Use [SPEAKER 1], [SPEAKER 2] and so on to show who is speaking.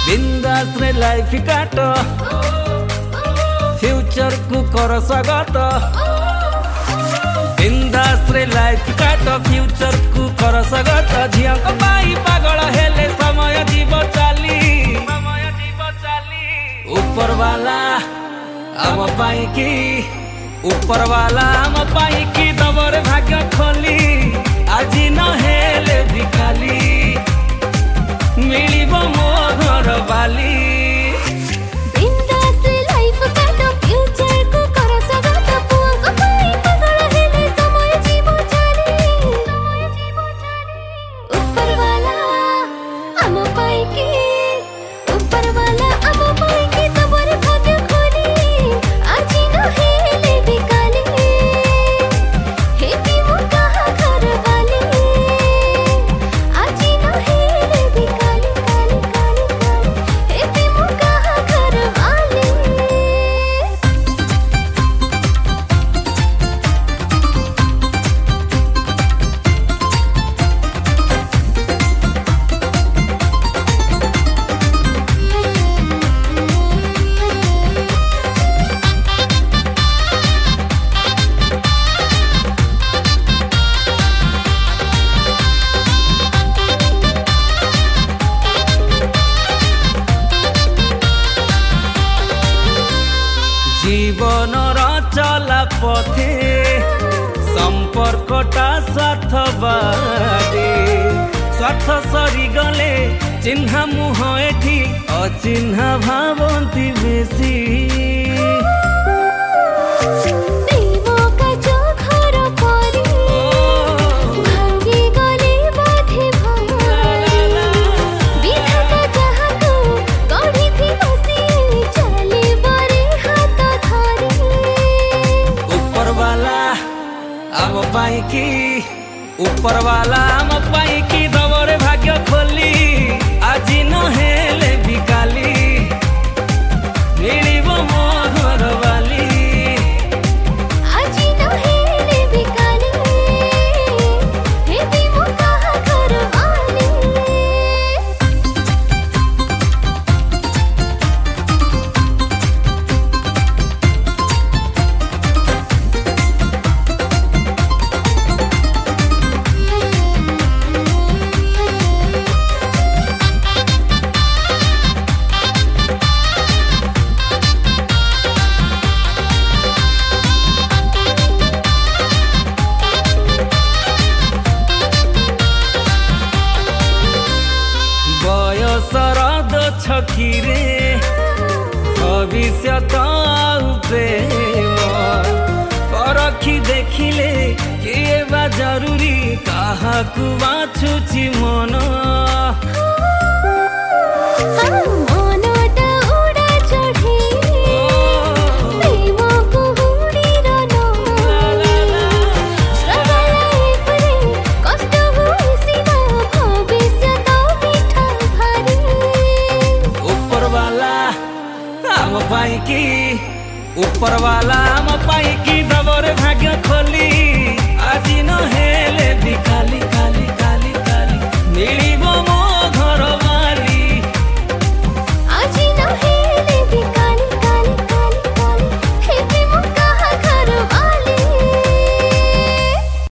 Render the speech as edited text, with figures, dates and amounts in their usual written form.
[SPEAKER 1] बिंदास रे लाइफ काट फ्यूचर को कर स्वागत बिंदास रे लाइफ काट फ्यूचर को कर स्वागत झिया को पाई पागल हेले समय जीव चाली ऊपर वाला आम पाई की ऊपर वाला आम पाई की दबर भाग्य खोली आज न हेले भी काली मिलिब मो घर बाली
[SPEAKER 2] बिंदास लाइफ काट फ्यूचर को कर स्वागत पुआ को पाई पागल हेले समय जीव चाली ऊपर वाला आम पाई की ऊपर वाला आम पाई की दबर भाग्य खोली आज न हेले भी काली हे भी मो कहा घर वाली आज न हेले भी काली काली काली काली हे भी मो कहा घर वाली
[SPEAKER 1] जीवन चला पथे संपर्कटा स्वार्थवादी स्वार्थ सरी गले चिन्हा मुह एठी अचिन्हा भावंती बेसी
[SPEAKER 2] देवो का जो घर परी भांगी गले बाधे भला विधाता जहाँ को गढ़ी थी बसी चले बरे हाथ धरी
[SPEAKER 1] ऊपर वाला आम पाई की ऊपर वाला आम पाई की दबर भाग्य खोली आज न हेले भी काली मिलिब मो घर बाली
[SPEAKER 2] आज न हेले भी काली हे भी मो कहा घर वाली
[SPEAKER 1] सरद छकीरे भविष्यत प्रेम परखी देखिले किए बा जरूरी काहाकू बाछुची मन
[SPEAKER 2] मनटा उड़ा चढ़े प्रेम को हुड़ी रनो श्रवणाए परे कष्ट हुई सीना भविष्य तो मीठा भारी
[SPEAKER 1] ऊपर वाला आम पाई की ऊपर वाला आम पाई